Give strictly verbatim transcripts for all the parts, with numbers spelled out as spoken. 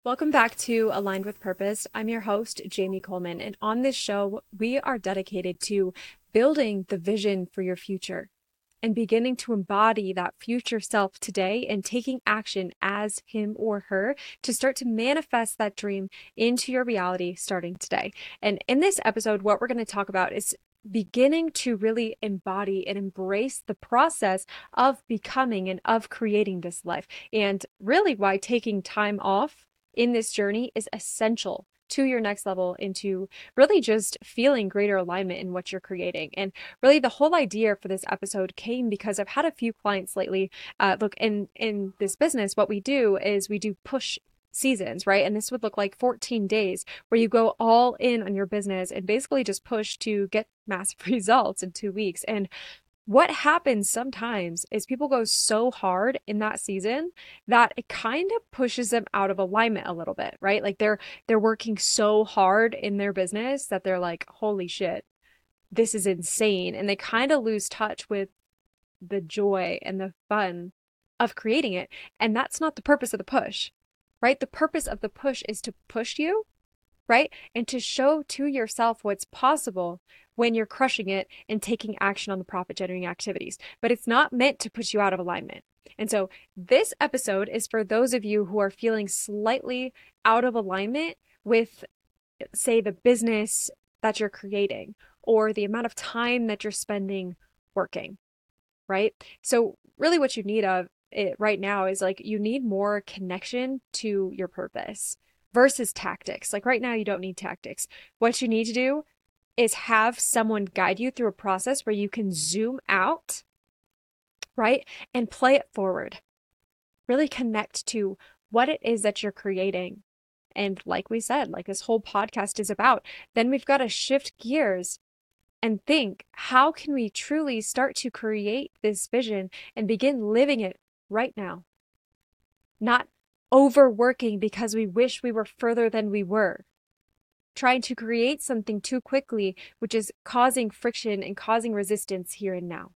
Welcome back to Aligned with Purpose. I'm your host, Jamie Coleman, and on this show, we are dedicated to building the vision for your future and beginning to embody that future self today and taking action as him or her to start to manifest that dream into your reality starting today. And in this episode, what we're going to talk about is beginning to really embody and embrace the process of becoming and of creating this life, and really why taking time off in this journey is essential to your next level, into really just feeling greater alignment in what you're creating. And really the whole idea for this episode came because I've had a few clients lately. Uh, look, in, in this business, what we do is we do push seasons, right? And this would look like fourteen days where you go all in on your business and basically just push to get massive results in two weeks. And what happens sometimes is people go so hard in that season that it kind of pushes them out of alignment a little bit, right? Like they're they're working so hard in their business that they're like, holy shit, this is insane. And they kind of lose touch with the joy and the fun of creating it. And that's not the purpose of the push, right? The purpose of the push is to push you, right? And to show to yourself what's possible when you're crushing it and taking action on the profit generating activities. But it's not meant to put you out of alignment. And so this episode is for those of you who are feeling slightly out of alignment with, say, the business that you're creating or the amount of time that you're spending working, right? So really what you need of it right now is like, you need more connection to your purpose versus tactics. Like right now, you don't need tactics. What you need to do is have someone guide you through a process where you can zoom out, right? And play it forward. Really connect to what it is that you're creating. And like we said, like this whole podcast is about, then we've got to shift gears and think, how can we truly start to create this vision and begin living it right now? Not overworking because we wish we were further than we were. Trying to create something too quickly, which is causing friction and causing resistance here and now.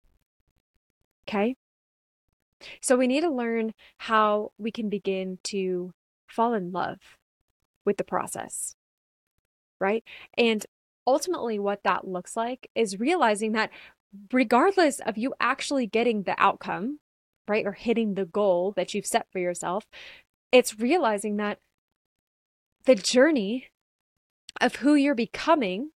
Okay? So we need to learn how we can begin to fall in love with the process, right? And ultimately what that looks like is realizing that regardless of you actually getting the outcome, right, or hitting the goal that you've set for yourself, it's realizing that the journey of who you're becoming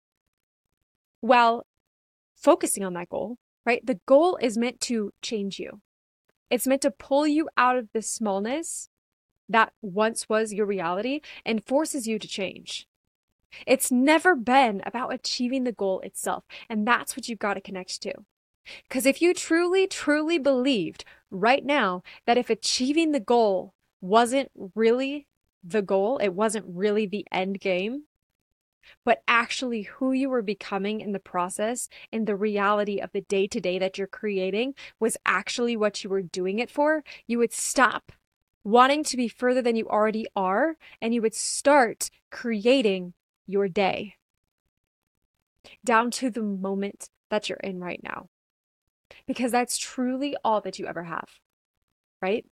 while focusing on that goal, right? The goal is meant to change you. It's meant to pull you out of the smallness that once was your reality and forces you to change. It's never been about achieving the goal itself. And that's what you've got to connect to. Because if you truly, truly believed right now that if achieving the goal wasn't really the goal, it wasn't really the end game, but actually who you were becoming in the process and the reality of the day-to-day that you're creating was actually what you were doing it for, you would stop wanting to be further than you already are, and you would start creating your day down to the moment that you're in right now. Because that's truly all that you ever have, right?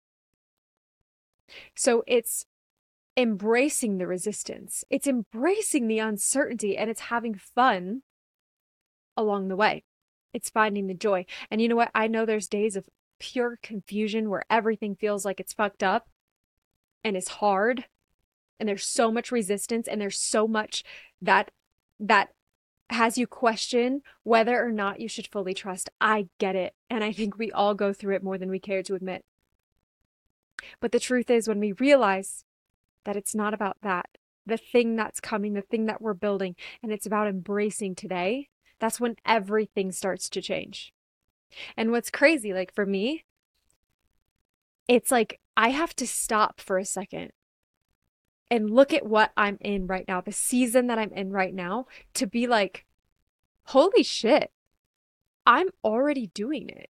So it's embracing the resistance. It's embracing the uncertainty, and it's having fun along the way. It's finding the joy. And you know what? I know there's days of pure confusion where everything feels like it's fucked up and it's hard, and there's so much resistance, and there's so much that that has you question whether or not you should fully trust. I get it. And I think we all go through it more than we care to admit. But the truth is, when we realize that it's not about that, the thing that's coming, the thing that we're building, and it's about embracing today, that's when everything starts to change. And what's crazy, like for me, it's like I have to stop for a second and look at what I'm in right now, the season that I'm in right now, to be like, holy shit, I'm already doing it.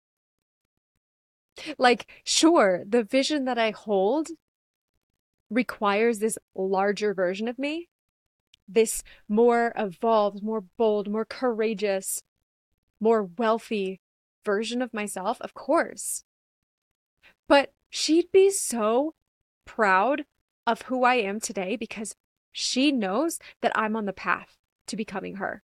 Like, sure, the vision that I hold requires this larger version of me, this more evolved, more bold, more courageous, more wealthy version of myself, of course. But she'd be so proud of who I am today because she knows that I'm on the path to becoming her.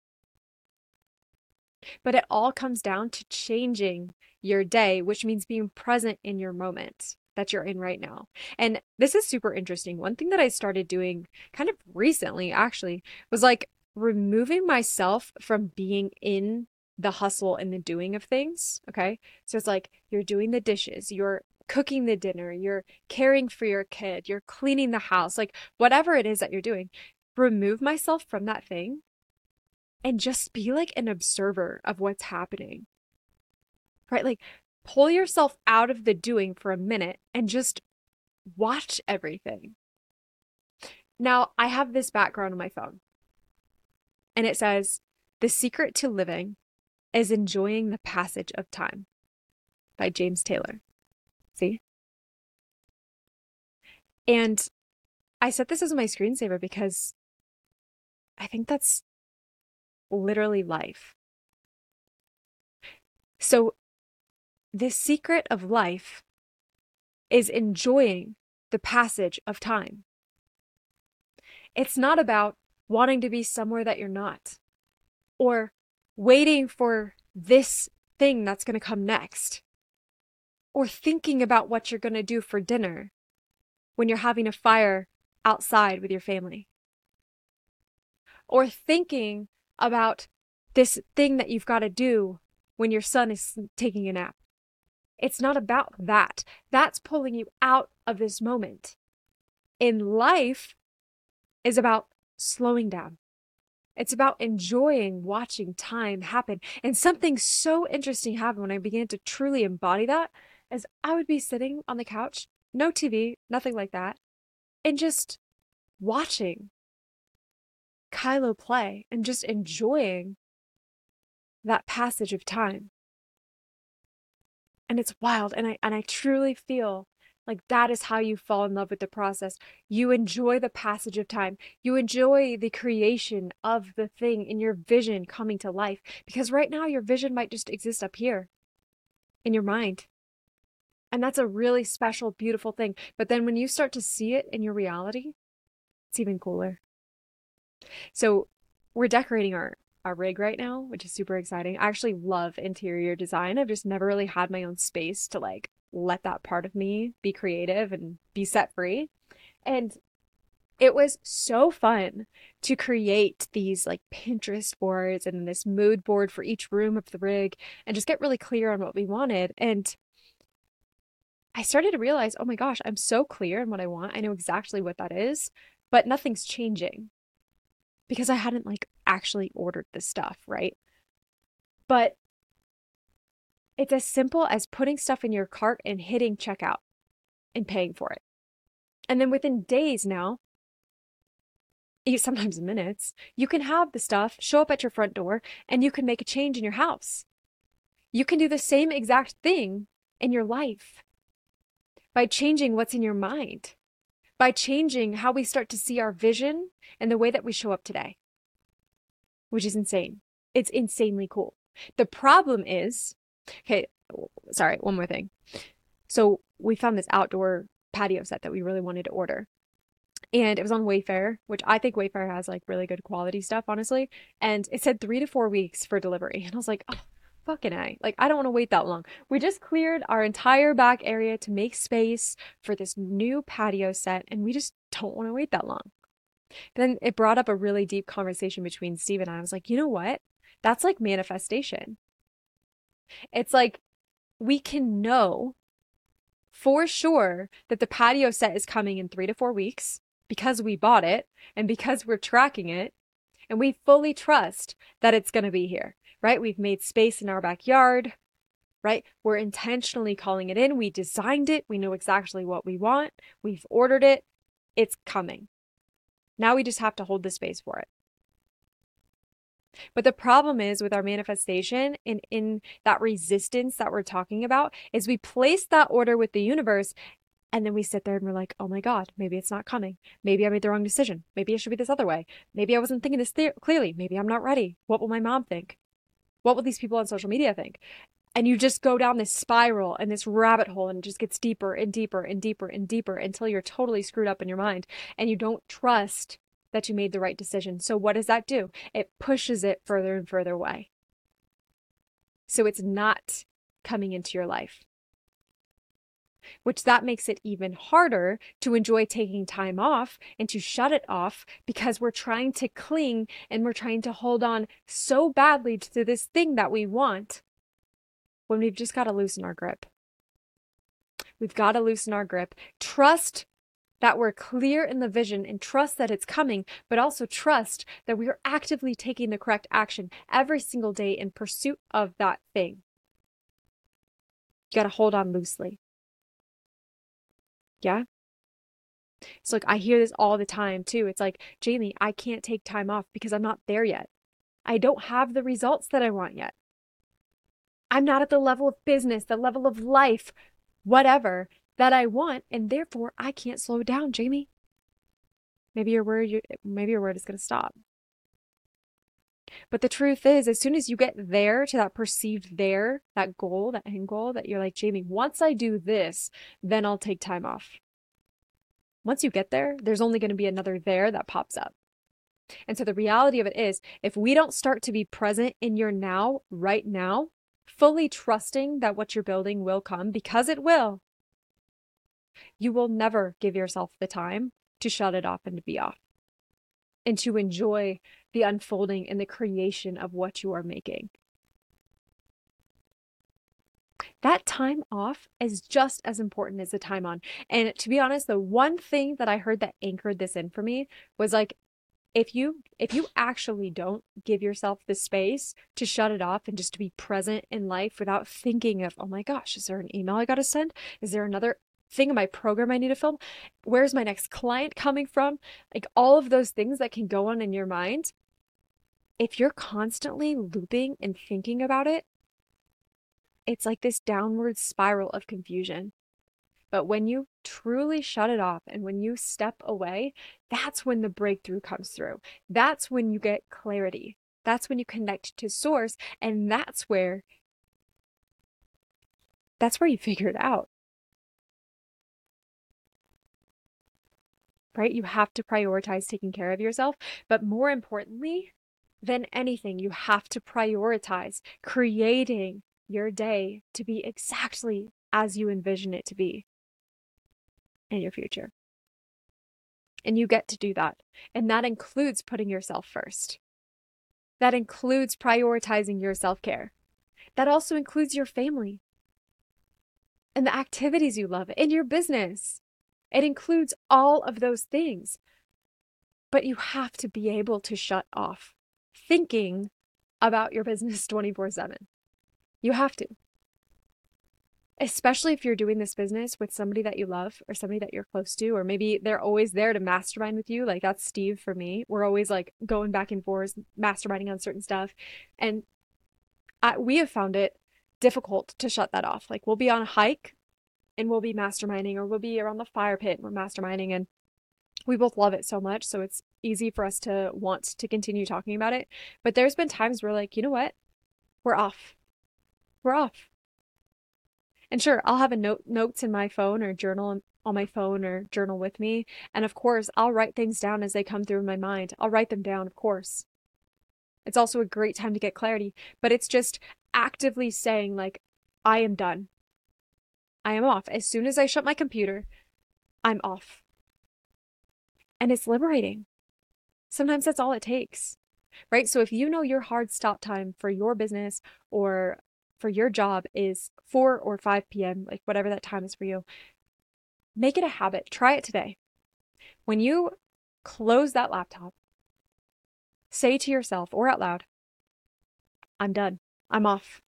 But it all comes down to changing your day, which means being present in your moment that you're in right now. And this is super interesting. One thing that I started doing kind of recently, actually, was like removing myself from being in the hustle and the doing of things. Okay. So it's like you're doing the dishes, you're cooking the dinner, you're caring for your kid, you're cleaning the house, like whatever it is that you're doing, remove myself from that thing and just be like an observer of what's happening, right? Like pull yourself out of the doing for a minute and just watch everything. Now, I have this background on my phone and it says, "The secret to living is enjoying the passage of time" by James Taylor. See? And I set this as my screensaver because I think that's literally life. So the secret of life is enjoying the passage of time. It's not about wanting to be somewhere that you're not, or waiting for this thing that's going to come next, or thinking about what you're going to do for dinner when you're having a fire outside with your family, or thinking about this thing that you've got to do when your son is taking a nap. It's not about that. That's pulling you out of this moment. In life is about slowing down. It's about enjoying watching time happen. And something so interesting happened when I began to truly embody that, as I would be sitting on the couch, no T V, nothing like that, and just watching Kylo play and just enjoying that passage of time. And it's wild. And I and I truly feel like that is how you fall in love with the process. You enjoy the passage of time. You enjoy the creation of the thing in your vision coming to life. Because right now your vision might just exist up here in your mind. And that's a really special, beautiful thing. But then when you start to see it in your reality, it's even cooler. So we're decorating our, our rig right now, which is super exciting. I actually love interior design. I've just never really had my own space to like let that part of me be creative and be set free. And it was so fun to create these like Pinterest boards and this mood board for each room of the rig and just get really clear on what we wanted. And I started to realize, oh my gosh, I'm so clear on what I want. I know exactly what that is, but nothing's changing because I hadn't like actually ordered the stuff, right? But it's as simple as putting stuff in your cart and hitting checkout and paying for it. And then within days now, sometimes minutes, you can have the stuff show up at your front door and you can make a change in your house. You can do the same exact thing in your life by changing what's in your mind, by changing how we start to see our vision and the way that we show up today, which is insane. It's insanely cool. The problem is, okay, sorry, one more thing. So we found this outdoor patio set that we really wanted to order. And it was on Wayfair, which I think Wayfair has like really good quality stuff, honestly. And it said three to four weeks for delivery. And I was like, oh, fucking A. Like, I don't want to wait that long. We just cleared our entire back area to make space for this new patio set. And we just don't want to wait that long. Then it brought up a really deep conversation between Steve and I. I was like, you know what? That's like manifestation. It's like we can know for sure that the patio set is coming in three to four weeks because we bought it and because we're tracking it and we fully trust that it's going to be here, right? We've made space in our backyard, right? We're intentionally calling it in. We designed it. We know exactly what we want. We've ordered it. It's coming. Now we just have to hold the space for it. But the problem is with our manifestation and in that resistance that we're talking about is we place that order with the universe and then we sit there and we're like, oh my God, maybe it's not coming. Maybe I made the wrong decision. Maybe it should be this other way. Maybe I wasn't thinking this clearly. Maybe I'm not ready. What will my mom think? What will these people on social media think? And you just go down this spiral and this rabbit hole, and it just gets deeper and deeper and deeper and deeper until you're totally screwed up in your mind and you don't trust that you made the right decision. So what does that do? It pushes it further and further away. So it's not coming into your life, which that makes it even harder to enjoy taking time off and to shut it off, because we're trying to cling and we're trying to hold on so badly to this thing that we want, when we've just got to loosen our grip. We've got to loosen our grip. Trust that we're clear in the vision and trust that it's coming, but also trust that we are actively taking the correct action every single day in pursuit of that thing. You got to hold on loosely. Yeah? So like, I hear this all the time too. It's like, Jamie, I can't take time off because I'm not there yet. I don't have the results that I want yet. I'm not at the level of business, the level of life, whatever, that I want, and therefore I can't slow down, Jamie. Maybe your word, you, maybe your word is going to stop. But the truth is, as soon as you get there to that perceived there, that goal, that end goal, that you're like, Jamie, once I do this, then I'll take time off. Once you get there, there's only going to be another there that pops up. And so the reality of it is, if we don't start to be present in your now, right now, fully trusting that what you're building will come, because it will, you will never give yourself the time to shut it off and to be off and to enjoy the unfolding and the creation of what you are making. That time off is just as important as the time on. And to be honest, the one thing that I heard that anchored this in for me was like, If you if you actually don't give yourself the space to shut it off and just to be present in life without thinking of, oh my gosh, is there an email I got to send? Is there another thing in my program I need to film? Where's my next client coming from? Like all of those things that can go on in your mind. If you're constantly looping and thinking about it, it's like this downward spiral of confusion. But when you truly shut it off and when you step away, that's when the breakthrough comes through. That's when you get clarity. That's when you connect to source. And that's where, that's where you figure it out. Right? You have to prioritize taking care of yourself. But more importantly than anything, you have to prioritize creating your day to be exactly as you envision it to be in your future. And you get to do that. And that includes putting yourself first. That includes prioritizing your self-care. That also includes your family and the activities you love in your business. It includes all of those things. But you have to be able to shut off thinking about your business twenty-four seven. You have to. Especially if you're doing this business with somebody that you love or somebody that you're close to, or maybe they're always there to mastermind with you. Like that's Steve for me. We're always like going back and forth, masterminding on certain stuff. And I, we have found it difficult to shut that off. Like we'll be on a hike and we'll be masterminding, or we'll be around the fire pit and we're masterminding, and we both love it so much. So it's easy for us to want to continue talking about it. But there's been times where like, you know what? We're off. We're off. And sure, I'll have a note notes in my phone or journal on my phone or journal with me. And of course, I'll write things down as they come through in my mind. I'll write them down, of course. It's also a great time to get clarity, but it's just actively saying like, I am done. I am off. As soon as I shut my computer, I'm off. And it's liberating. Sometimes that's all it takes, right? So if you know your hard stop time for your business or for your job is four or five p.m., like whatever that time is for you, make it a habit. Try it today. When you close that laptop, say to yourself or out loud, I'm done. I'm off.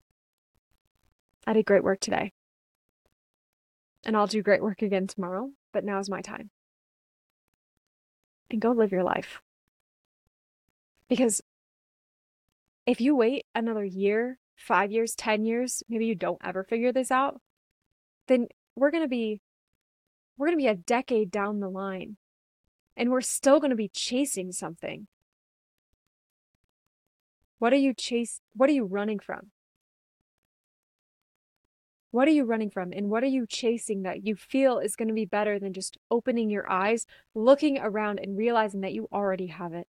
I did great work today. And I'll do great work again tomorrow, but now's my time. And go live your life. Because if you wait another year, five years, ten years, maybe you don't ever figure this out, then we're going to be, we're going to be a decade down the line and we're still going to be chasing something. What are you chase? What are you running from? What are you running from? And what are you chasing that you feel is going to be better than just opening your eyes, looking around, and realizing that you already have it?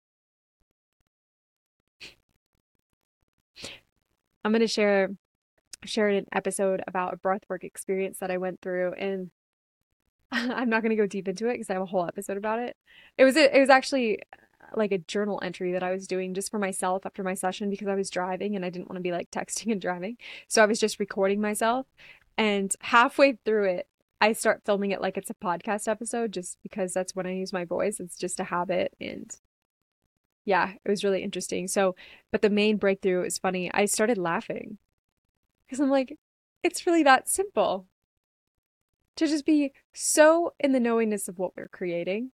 I'm going to share share an episode about a breathwork experience that I went through, and I'm not going to go deep into it because I have a whole episode about it. It was a, it was actually like a journal entry that I was doing just for myself after my session because I was driving and I didn't want to be like texting and driving. So I was just recording myself, and halfway through it, I start filming it like it's a podcast episode just because that's when I use my voice. It's just a habit, and yeah, it was really interesting. So, but the main breakthrough is funny. I started laughing because I'm like, it's really that simple to just be so in the knowingness of what we're creating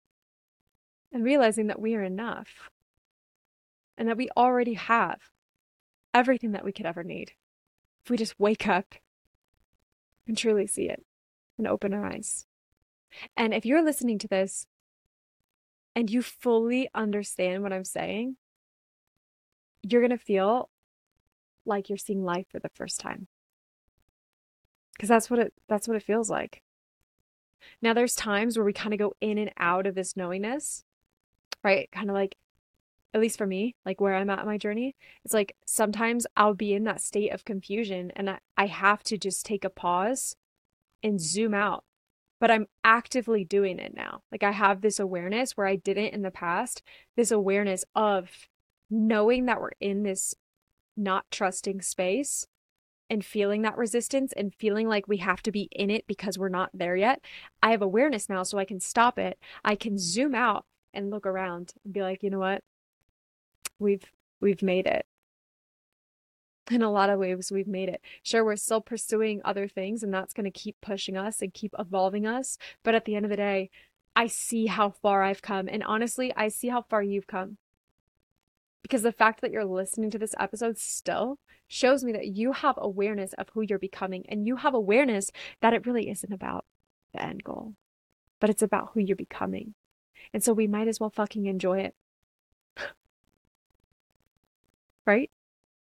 and realizing that we are enough and that we already have everything that we could ever need if we just wake up and truly see it and open our eyes. And if you're listening to this and you fully understand what I'm saying, you're going to feel like you're seeing life for the first time. Because that's what it that's what it feels like. Now there's times where we kind of go in and out of this knowingness, right? Kind of like, at least for me, like where I'm at in my journey, it's like sometimes I'll be in that state of confusion and I, I have to just take a pause and zoom out. But I'm actively doing it now. Like I have this awareness where I didn't in the past, this awareness of knowing that we're in this not trusting space and feeling that resistance and feeling like we have to be in it because we're not there yet. I have awareness now so I can stop it. I can zoom out and look around and be like, you know what? We've we've made it. In a lot of ways, we've made it. Sure, we're still pursuing other things, and that's going to keep pushing us and keep evolving us. But at the end of the day, I see how far I've come. And honestly, I see how far you've come. Because the fact that you're listening to this episode still shows me that you have awareness of who you're becoming, and you have awareness that it really isn't about the end goal, but it's about who you're becoming. And so we might as well fucking enjoy it. Right?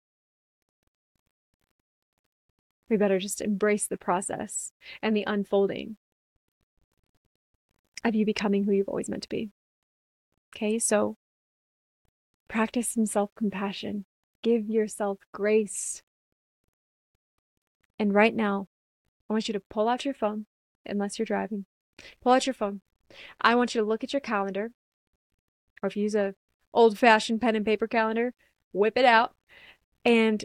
We better just embrace the process and the unfolding of you becoming who you've always meant to be. Okay, so practice some self-compassion. Give yourself grace. And right now, I want you to pull out your phone, unless you're driving. Pull out your phone. I want you to look at your calendar, or if you use a old-fashioned pen and paper calendar, whip it out and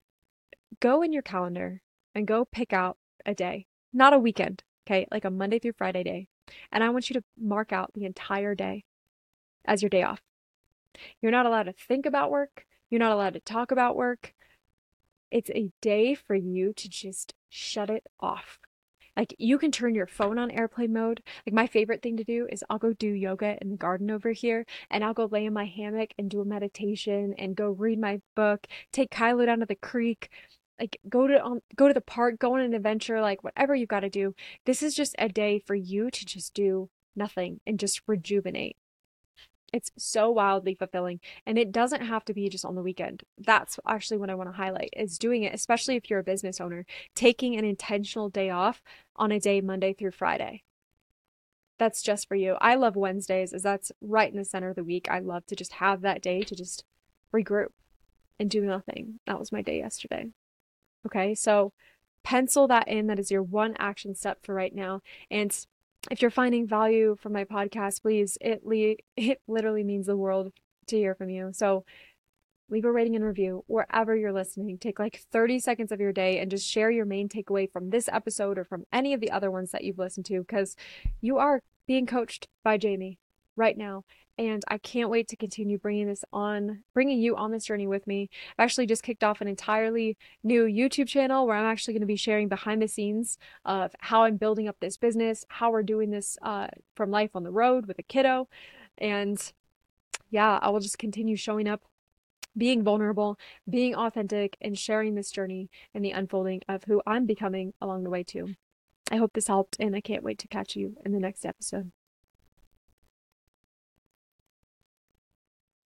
go in your calendar and go pick out a day, not a weekend, okay? Like a Monday through Friday day. And I want you to mark out the entire day as your day off. You're not allowed to think about work. You're not allowed to talk about work. It's a day for you to just shut it off. Like you can turn your phone on airplane mode. Like my favorite thing to do is I'll go do yoga in the garden over here, and I'll go lay in my hammock and do a meditation and go read my book, take Kylo down to the creek, like go to um, go to the park, go on an adventure, like whatever you got to do. This is just a day for you to just do nothing and just rejuvenate. It's so wildly fulfilling, and it doesn't have to be just on the weekend. That's actually what I want to highlight, is doing it, especially if you're a business owner, taking an intentional day off on a day Monday through Friday. That's just for you. I love Wednesdays, as that's right in the center of the week. I love to just have that day to just regroup and do nothing. That was my day yesterday. Okay, so pencil that in. That is your one action step for right now. And if you're finding value from my podcast, please, it le- it literally means the world to hear from you. So leave a rating and review wherever you're listening. Take like thirty seconds of your day and just share your main takeaway from this episode or from any of the other ones that you've listened to, because you are being coached by Jamie right now. And I can't wait to continue bringing this on, bringing you on this journey with me. I've actually just kicked off an entirely new YouTube channel where I'm actually going to be sharing behind the scenes of how I'm building up this business, how we're doing this uh, from life on the road with a kiddo. And yeah, I will just continue showing up, being vulnerable, being authentic, and sharing this journey and the unfolding of who I'm becoming along the way too. I hope this helped, and I can't wait to catch you in the next episode.